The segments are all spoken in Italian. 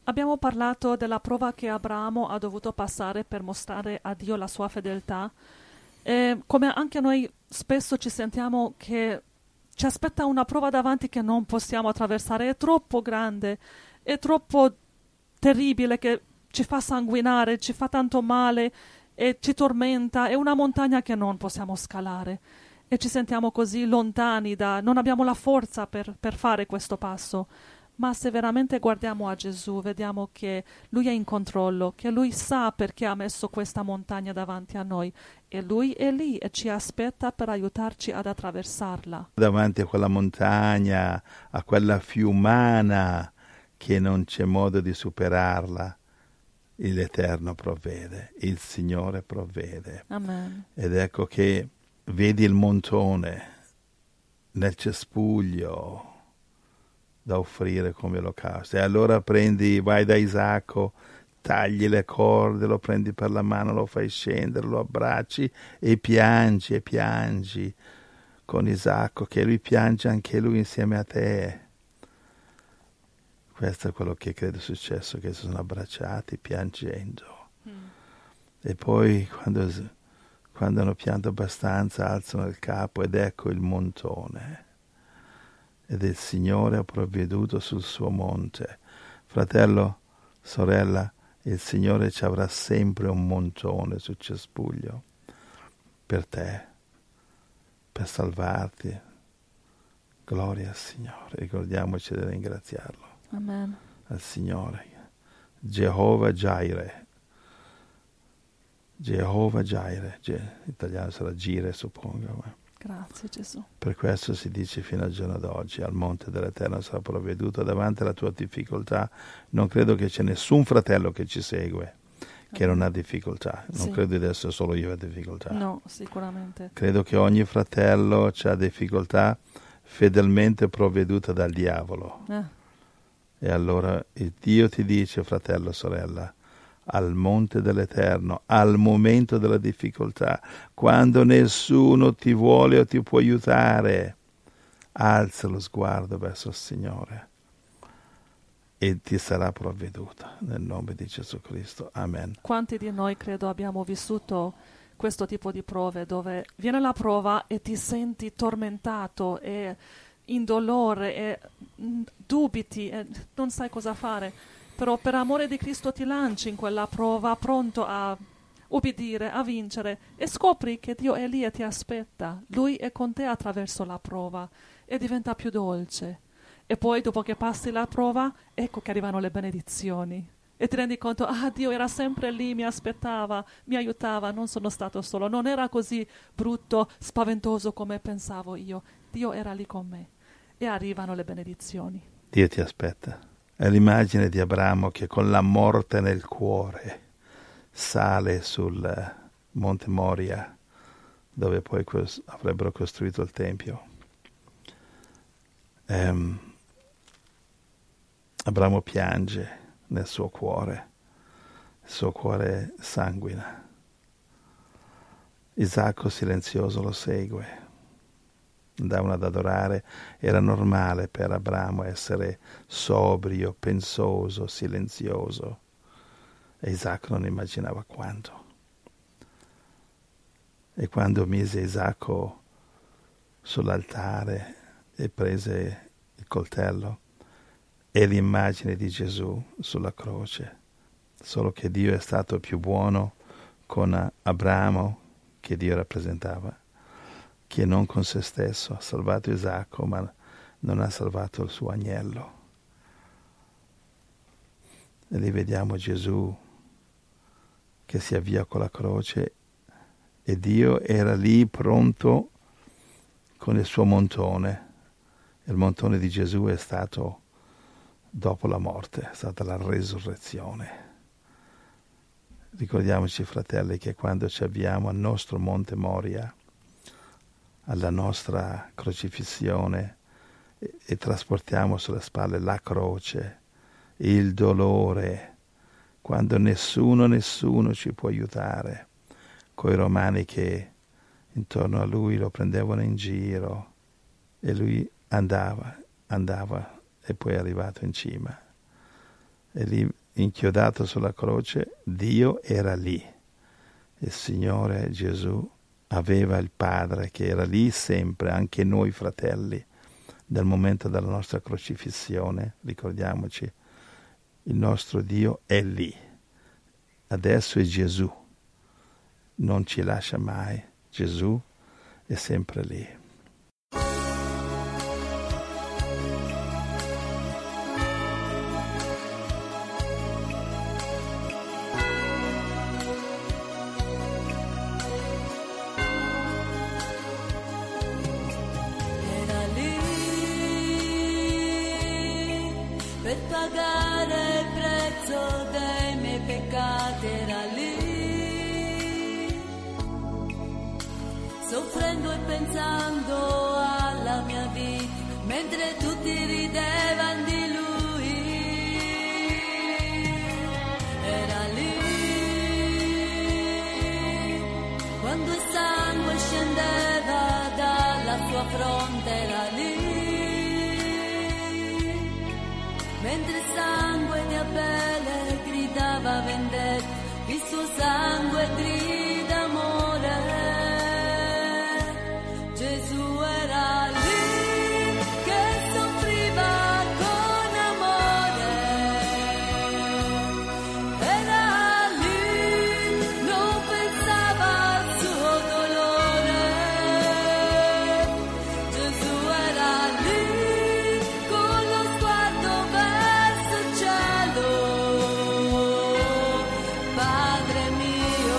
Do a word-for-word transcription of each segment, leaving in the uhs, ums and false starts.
Abbiamo parlato della prova che Abramo ha dovuto passare per mostrare a Dio la sua fedeltà. E come anche noi spesso ci sentiamo che ci aspetta una prova davanti che non possiamo attraversare, è troppo grande, è troppo terribile che ci fa sanguinare, ci fa tanto male e ci tormenta, è una montagna che non possiamo scalare e ci sentiamo così lontani da, non abbiamo la forza per, per fare questo passo. Ma se veramente guardiamo a Gesù, vediamo che Lui è in controllo, che Lui sa perché ha messo questa montagna davanti a noi e Lui è lì e ci aspetta per aiutarci ad attraversarla. Davanti a quella montagna, a quella fiumana che non c'è modo di superarla, l'Eterno provvede, il Signore provvede. Amen. Ed ecco che vedi il montone nel cespuglio da offrire come olocausto. E allora prendi, vai da Isacco, tagli le corde, lo prendi per la mano, lo fai scendere, lo abbracci e piangi e piangi con Isacco, che lui piange anche lui insieme a te. Questo è quello che credo è successo, che si sono abbracciati piangendo. Mm. E poi quando, quando hanno pianto abbastanza alzano il capo ed ecco il montone. Ed il Signore ha provveduto sul suo monte. Fratello, sorella, il Signore ci avrà sempre un montone sul cespuglio per te, per salvarti. Gloria al Signore, ricordiamoci di ringraziarlo. Amen. Al Signore. Jehovah Jireh. Jehovah Jireh. In italiano sarà Gire, suppongo. Ma. Grazie Gesù. Per questo si dice fino al giorno d'oggi, al monte dell'Eterno sarà provveduto. Davanti alla tua difficoltà non credo che c'è nessun fratello che ci segue che Amen. Non ha difficoltà. Non sì. Credo di essere solo io a difficoltà. No, sicuramente. Credo che ogni fratello ha difficoltà fedelmente provveduta dal diavolo. Eh. E allora il Dio ti dice, fratello, sorella, al monte dell'Eterno, al momento della difficoltà, quando nessuno ti vuole o ti può aiutare, alza lo sguardo verso il Signore e ti sarà provveduta nel nome di Gesù Cristo. Amen. Quanti di noi credo abbiamo vissuto questo tipo di prove dove viene la prova e ti senti tormentato e in dolore e dubiti e non sai cosa fare. Però per amore di Cristo ti lanci in quella prova pronto a ubbidire, a vincere e scopri che Dio è lì e ti aspetta. Lui è con te attraverso la prova e diventa più dolce. E poi dopo che passi la prova, ecco che arrivano le benedizioni. E ti rendi conto, ah, Dio era sempre lì, mi aspettava, mi aiutava, non sono stato solo. Non era così brutto, spaventoso come pensavo io. Dio era lì con me. E arrivano le benedizioni. Dio ti aspetta. È l'immagine di Abramo che con la morte nel cuore sale sul Monte Moria, dove poi cos- avrebbero costruito il Tempio. Ehm, Abramo piange nel suo cuore, il suo cuore sanguina. Isacco silenzioso lo segue. Andavano ad adorare, era normale per Abramo essere sobrio, pensoso, silenzioso. E Isacco non immaginava quanto. E quando mise Isacco sull'altare e prese il coltello, è l'immagine di Gesù sulla croce. Solo che Dio è stato più buono con Abramo, che Dio rappresentava, che non con se stesso. Ha salvato Isacco, ma non ha salvato il suo agnello. E lì vediamo Gesù che si avvia con la croce e Dio era lì pronto con il suo montone. Il montone di Gesù è stato dopo la morte, è stata la resurrezione. Ricordiamoci, fratelli, che quando ci avviamo al nostro Monte Moria, alla nostra crocifissione e, e trasportiamo sulle spalle la croce, il dolore, quando nessuno, nessuno ci può aiutare, coi romani che intorno a lui lo prendevano in giro e lui andava, andava e poi è arrivato in cima. E lì, inchiodato sulla croce, Dio era lì. Il Signore Gesù aveva il Padre che era lì sempre, anche noi fratelli, dal momento della nostra crocifissione. Ricordiamoci, il nostro Dio è lì. Adesso è Gesù. Non ci lascia mai. Gesù è sempre lì. Per pagare il prezzo dei miei peccati era lì, soffrendo e pensando alla mia vita, mentre tutti ridevano di lui. Era lì, quando il sangue scendeva dalla sua fronte, era lì, mentre il sangue di Abele gridava vendetta, il suo sangue grida amore. Gesù era lì che soffriva con amore, era lì, non pensava al suo dolore. Gesù era lì con lo sguardo verso il cielo, Padre mio.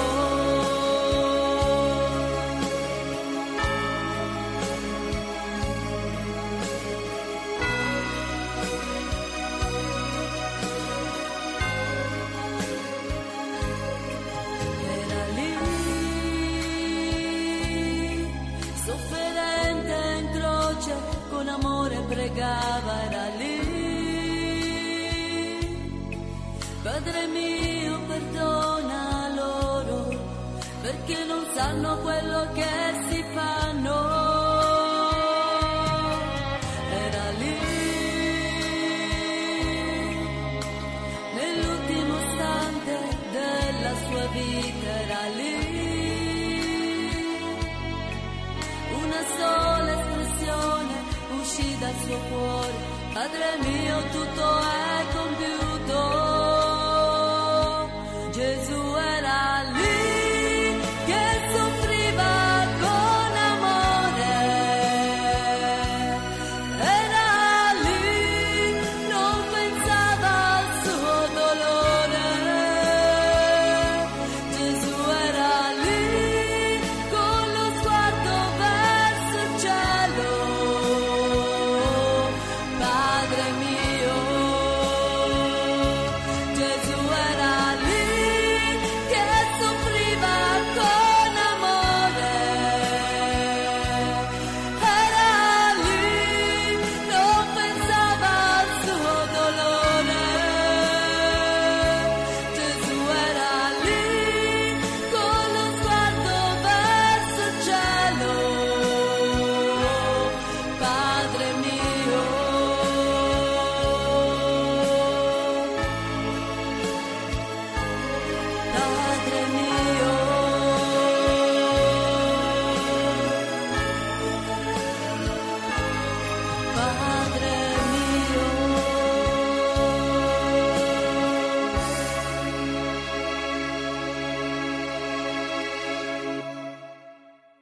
Era lì, sofferente in croce, con amore pregava, era lì. Padre mio, perdona loro, perché non sanno quello che si fanno. Era lì, nell'ultimo istante della sua vita, era lì, una sola espressione uscì dal suo cuore: Padre mio, tutto è compiuto.